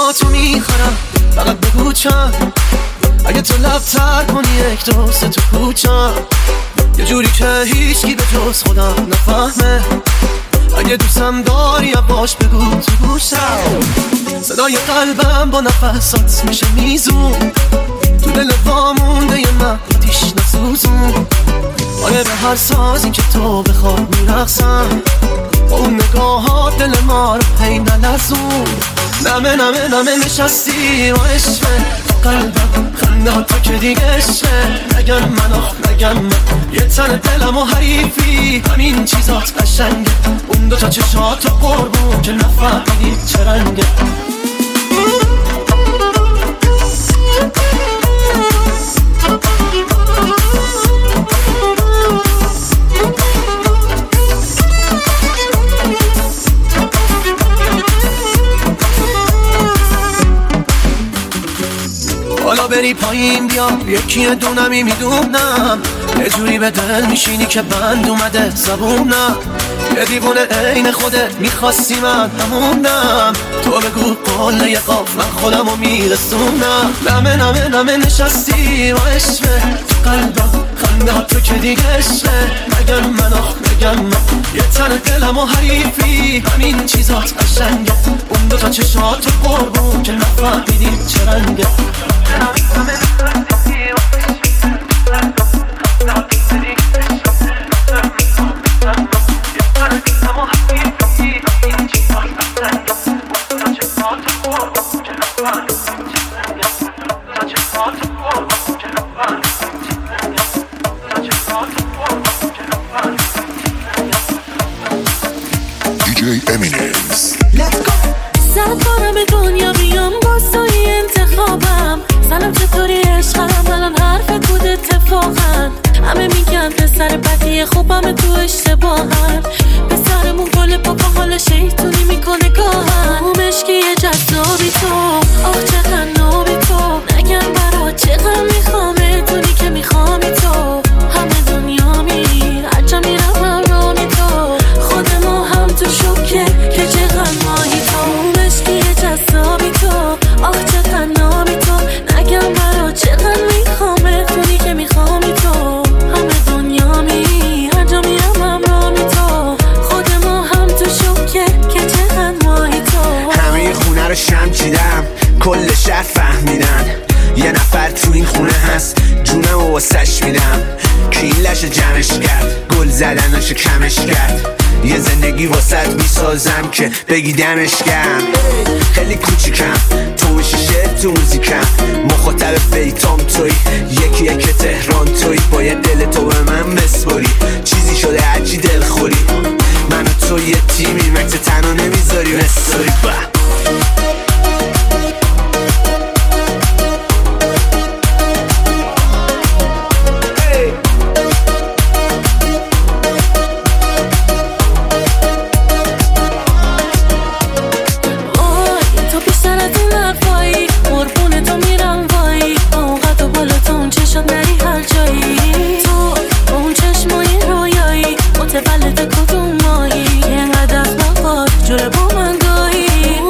با تو میخورم، فقط بگو چند. اگه تو لب‌تر کنی یک دو سه تو کوچم، یه جوری که هیچکی به جز خودم نفهمه. اگه دوستم داری باش بگو تو گوشم. صدای قلبم با نفسات میشه میزون، تو دل وامونده یه من آتیش نسوزون. آره به هر سازی که تو بخواد میرقصم، با اون نگاهات دل ما رو هی نلرزون. نمه نمه نمه نشستی و عشقه قلبم، خنده ها تو که دیگه عشقه. نگم من نگم من، یه تن دلم و حریفی، همین چیزات قشنگه. اون دوتا چشات و قربون که نفهمیدی چه رنگه. حالا بری پایین بیا، یکی دونمی میدونم. یه جوری به دل میشینی که بند اومده زبونم. یه دیوونه عین خودت میخواستی من همونم. تو بگو قله یه قاف من خودمو میرسونم. نمه نمه نمه نشستی و عشقه تو قلبم، خنده ها تو که دیگه عشقه. نگم من نگم من، یه تن دلم و حریفی، همین چیزات قشنگه. اون دوتا چشات و قربون که نفهمیدی چه رنگه. DJ Eminence. Let's go. صد بارم دنیا بیام با سوی انتخابم. سلام چطوری عشقم، الان حرفت بود اتفاقا. همه میگن پسر بدی خوبم تو اشتباهن. پسرمون گل پاپا حال شیطونی میکنه گاهن. اون مشکی جذابی تو، آخ چقدر نابی تو. نگم برا چقدر میخوامه دونی که میخوامی تو. همه دنیا میری هرچه میرم همرامی تو. خود ما هم تو شکه که چقدر ماهی تو. اون مشکی جذابی تو، آخ چقدر نابی تو. نگم برا چقدر میخوامه دونی که میخوامی تو. همه دنیا میری هرجا میرم همرامی تو. خود ما هم تو شکه که چقدر ماهی تو. همه خونه رو شم چیدم، کل شهر فهمیدن یه نفر تو این خونه هست، جونم و واسش میدم. که این لشه جمعش کرد، گل زدناشو کمش کرد. یه زندگی واسط میسازم که بگی دمش گرم. خیلی کوچیکم تو و شیشه تو موزیکم، مخاطب بیتام توی، یکی که تهران توی. باید دل تو به من بسپاری، چیزی شده هرچی دل خوری. من و تو یه تیمی، مکس تنها نمیذاری بساری. متولد کدوم ماهی، اینقدر نخواد جلو با من گاهی.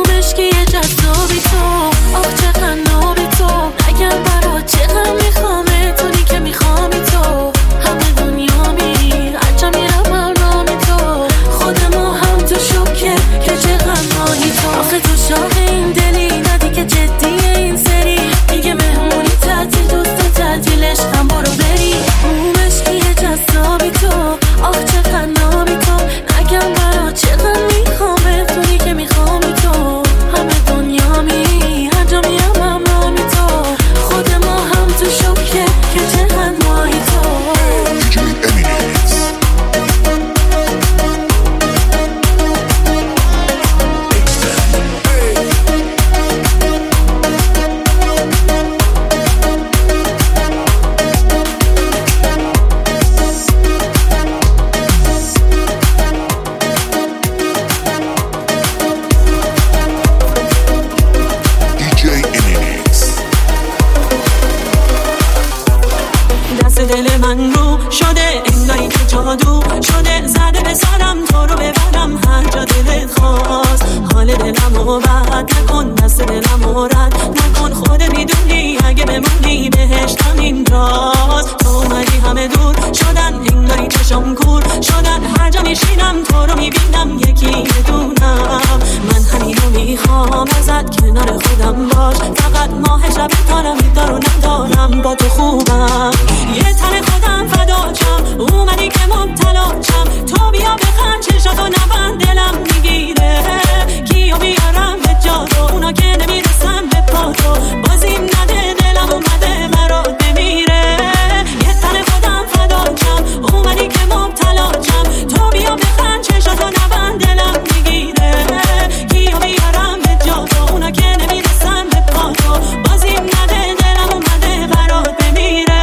دل من رو شده انگاری که جادو شده زده به سرم تو رو ببرم هر جا دلت خواست حال دلمو بد نکن دست دلمو رد نکن خودت میدونی اگه بمونی بهشتم اینجاست تو اومدی همه دور شدن انگاری چشم کور شدن هر جا میشینم تو رو میبینم یکی بدونم من همینو میخوام ازت کنار خودم باش فقط ماه شب تارم میدارو ندارم با تو خوبم یه تن خودم فداچم اومدی که مبتلاچم تو بیا بخند چشاتو نبند دلم میگیره کیو بیارم به جادو اونا که نمیرسن به پاتو بازیم نده دلم اومده برات بمیره یه تن خودم فداچم اومدی که مبتلاچم تو بیا بخند چشاتو نبند دلم میگیره کیو بیارم به جادو اونا که نمیرسن به پاتو بازیم نده دلم اومده برات بمیره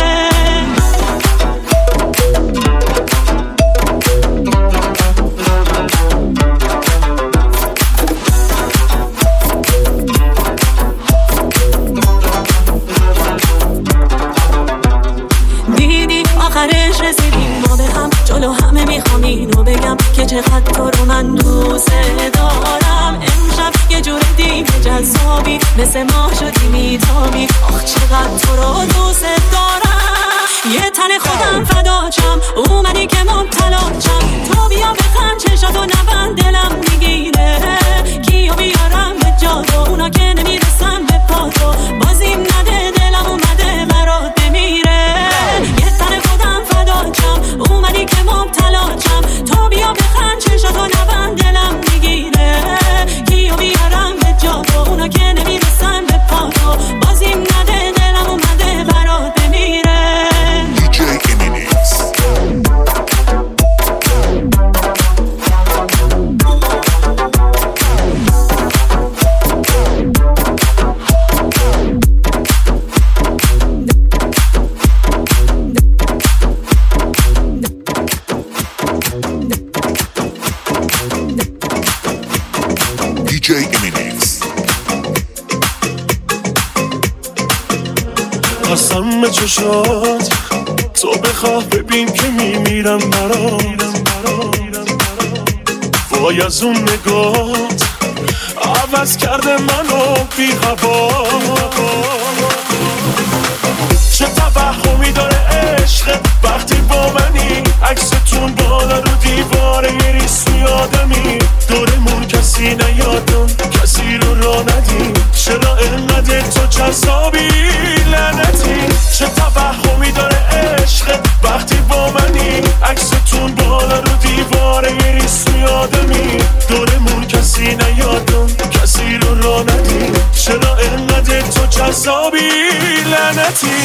آخرش رسیدیم ما به هم جلو همه میخوام اینو بگم که چقدر تو رو من دوست دارم امشب یه جور دیگه جذابی مثل ما شدی میتابی آخ چقدر تو رو دوست دارم یه تن خودم فداچم اومدی که مبتلاچم تو بیا بخند چشاتو نبند دلم میگیره کیو بیارم به جادو اونا که نمیرسن به پاتو بازیم نده دلم اومده برات بمیره یه تن خودم فداچم اومدی که مبتلاچم تو بیا بخند چشاتو نبند دلم میگیره کیو بیارم به جادو اونا که نمیرسن به پاتو بازیم نده دلم اومده برات بمیره DJ Eminence. قسم به چشات تو بخواه ببین که میمیرم برات وای از اون نگات عوض کرده منو بی هوا چه توهمی داره عشق وقتی با منی عکستون بالا رو دیواره یه ریسوی آدمی دورمون کسی نیادم کسی رو را ندیم چرا انقدر تو جذابی لعنتی چه توهمی داره عشق وقتی با منی عکستون بالا رو دیواره یه ریسوی آدمی دورمون کسی نیادم کسی رو را ندیم چرا انقدر تو جذابی لعنتی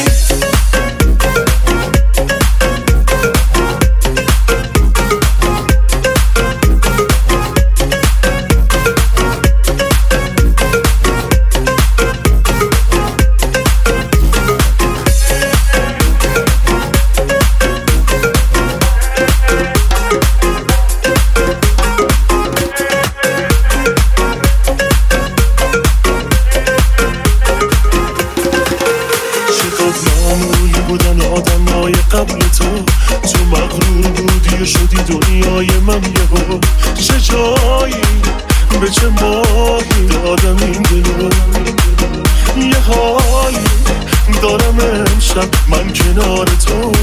قبل تو مغرور بودی و شدی دنیای من یهو چه جایی به چه ماهی دادم این دلو یه حالی دارم امشب من کنار تو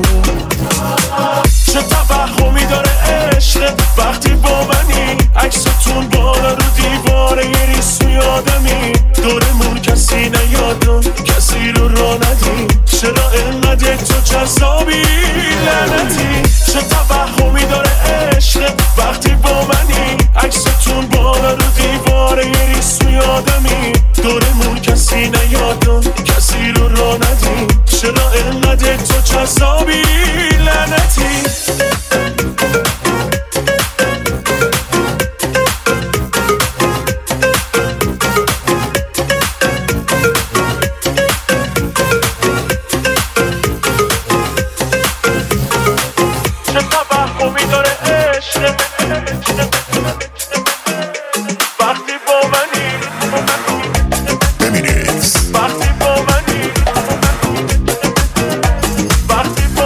چه توهمی داره عشق وقتی با منی عکستون بالا رو دیواره یه ریسوی آدمی دورمون کسی نیادم کسی رو را ندیم چرا انقدر تو جذابی لعنتی چه توهمی داره عشق وقتی با منی عکستون بالا رو دیواره یه ریسوی آدمی دورمون کسی نیادم کسی رو را ندیم چرا انقدر تو جذابی لعنتی وقتی با منی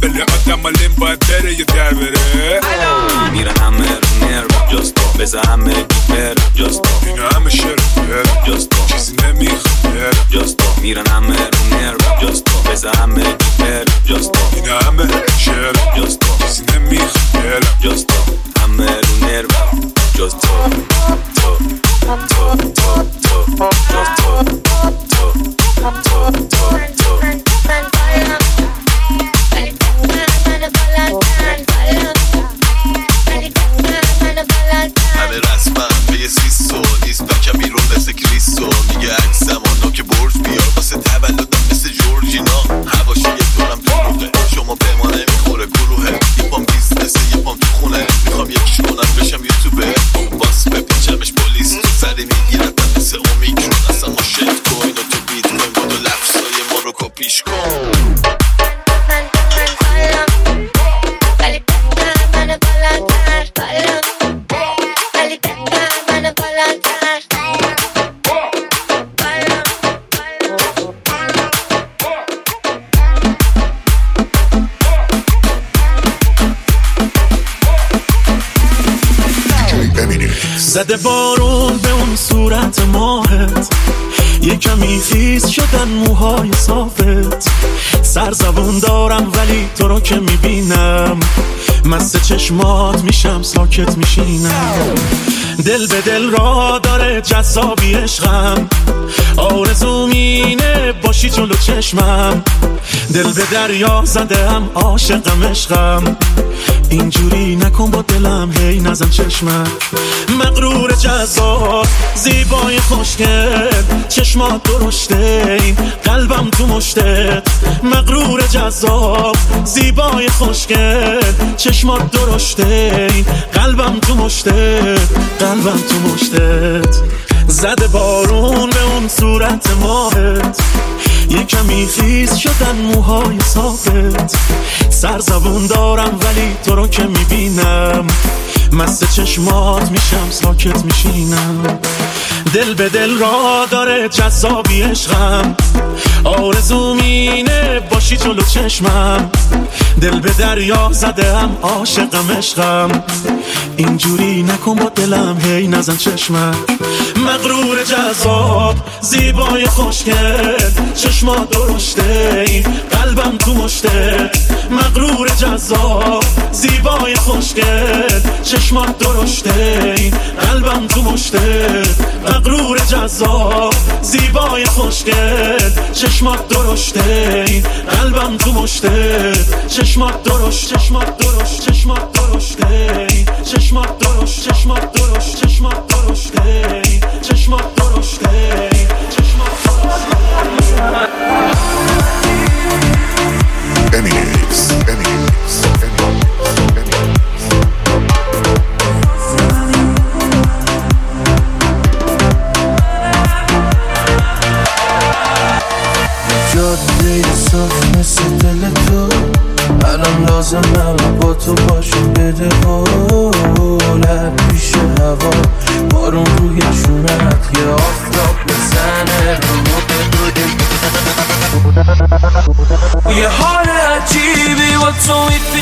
تنبله آدم مالین باید بره یه در بره میرن همه رو نرو جستا بزا همه بیبر جستا اینا همه شر جستا چیزی نمیخواد جستا میرن همه رو نرو جستا بزا همه بیبر جستا اینا همه شر جستا چیزی نمیخواد جستا همه رو نرو جستا تو تو تو تو جستا تو تو تو تو همه رسمم به یه سیسو نیست بکم بیرون مثل کریسو میگه عکسم آنو که برج بیار واسه تولدم مثل جورجینا هواشی یه دورم دروغه شما به ما نمیخوره گروهه یه پام بیزنسه یه پام تو خونه میخوام یکیش کنم بشم یوتیوبه باس بپیچمش پلیس تو سری میگیرتم مثل اومیکرون اصلا ما شفت کوین و تو بیت کوین بود و لفظای ما رو کپیش کن زده بارون به اون صورت ماهت یه کمی خیس شدن موهای صافت سرزبون دارم ولی تو رو که میبینم مست چشمات میشم ساکت میشینم دل به دل را داره جذابی عشقم آرزوم اینه باشی جلو چشمم دل به دریا زدم عاشقم عشقم اینجوری نکن با دلم هی نزن چشمم مغرور جذاب زیبای خوشگل چشمات درشته این قلبم تو مشتت مغرور جذاب زیبای خوشگل چشمات درشته این قلبم تو مشتت قلبم تو مشتت زده بارون به اون صورت ماهت یه کمی خیس شدن موهای صافت سرزبون دارم ولی تو رو که میبینم مست چشمات میشم ساکت میشینم دل به دل را داره جذابی عشقم آرزوم اینه باشی جلو چشمم دل به دریا زدم عاشقم عشقم اینجوری نکن با دلم هی نزن چشمم مغرور جذاب زیبای خوشگل چشمات درشته این قلبم تو مشتت مغرور جذاب زیبای خوشگل چشمات درشته این قلبم تو مشتت مغرور جذاب زیبای خوشگل چشمات درشته این قلبم تو مشتت چشمات درشت چشمات درشت چشمات درشته این چشمات درشت چشمات درشت چشمات درشته این چشمات درشته این چشمات جاده صاف مثل دل تو الان لازمم با تو باشم بده قولت پیش هوا بارون روی چونت یه آفتاب بزنه یه حال عجیبی با تو